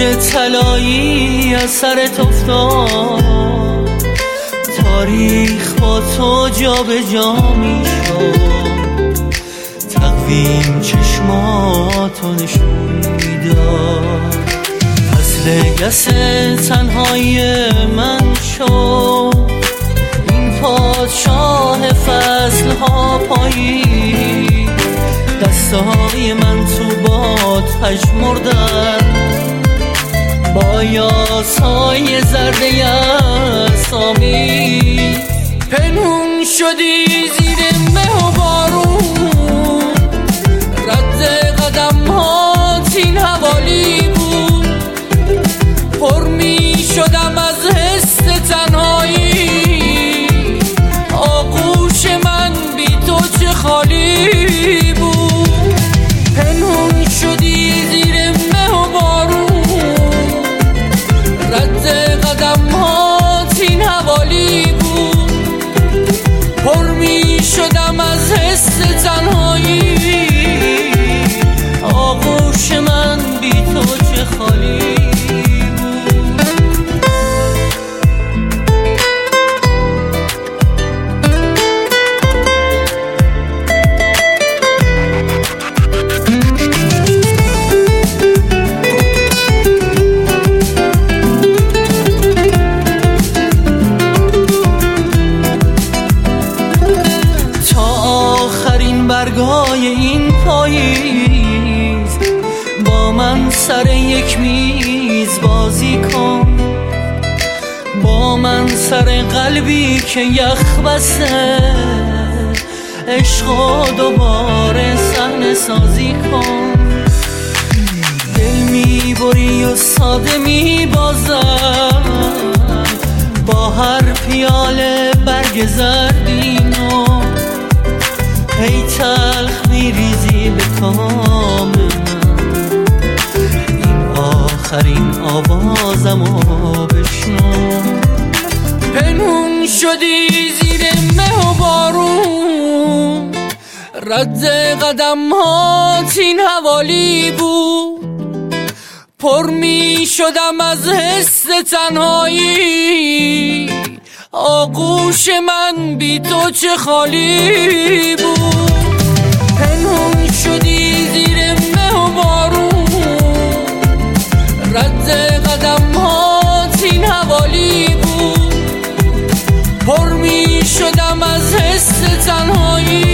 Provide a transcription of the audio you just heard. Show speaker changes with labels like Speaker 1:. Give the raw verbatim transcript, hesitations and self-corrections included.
Speaker 1: موج طلایی از سرت افتاد، تاریخ با تو جا به جا می شد، تقویم چشماتو نشون میداد. فصل گس تنهایی من شد، این پادشاه فصل ها پایید، دستای من تو باد پژمردن، با یاسای زرده اسامی پنهون شدی زیر مه و بارون. رد قدم هات این حوالی بود، پر می شدم از حس تنهایی، آغوش من بی تو چه خالی بود. پنهون شدی زیر مه و بارون، رد قدم هات این حوالی بود، پر می شدم از حس تنهایی، آغوش من بی تو چه خالی. برگای این پاییز با من سر یک میز بازی کن، با من سر قلبی که یخ بسته، عشق دوباره صحنه سازی کن. دل میبری و ساده میبازم، با هر پیاله برگ زردینو هی تلخ میریزی به کام من. این آخرین آوازمو بشنو. پنهون شدی زیر مه و بارون، رد قدم هات این حوالی بود، پر می شدم از حس تنهایی، آغوش من بی تو چه خالی بود. پنهون شدی زیر مه و بارون، رد قدم هات این حوالی بود، پر می شدم از حس تنهایی،